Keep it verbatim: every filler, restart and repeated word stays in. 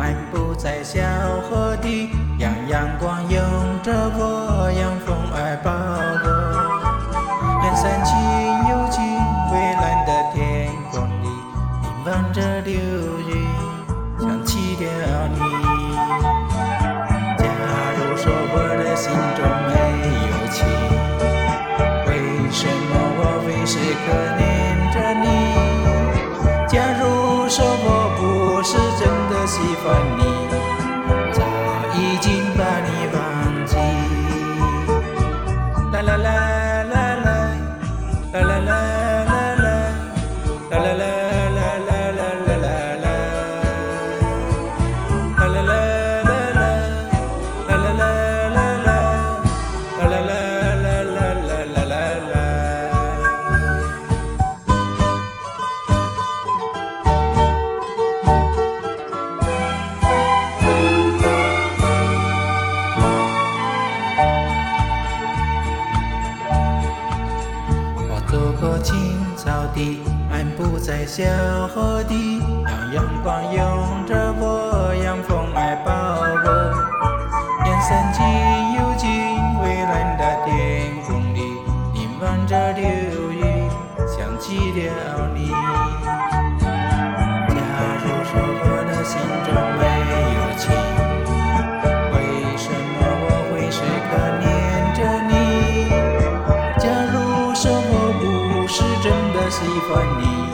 漫步在小河底，让阳光拥着我，让风儿抱我。远山青又青，蔚蓝的天空里，凝望着流云，想起了你。假如说我的心中没有情，为什么我会时刻念着你？假如说我不是真的喜欢你，早已经把你忘记。啦啦啦啦啦，啦啦啦啦啦，啦啦啦啦啦啦啦啦啦，啦啦啦啦啦，啦啦啦啦啦，啦啦啦啦啦啦啦啦。走过青草地，漫步在小河底，让阳光拥着我，让风儿抱我。眼神轻又近，蔚蓝的天空里，凝望着流云，想起了你。假如说我的心中没有情，为什么我会时刻念着你？假如说我不是真的喜欢你，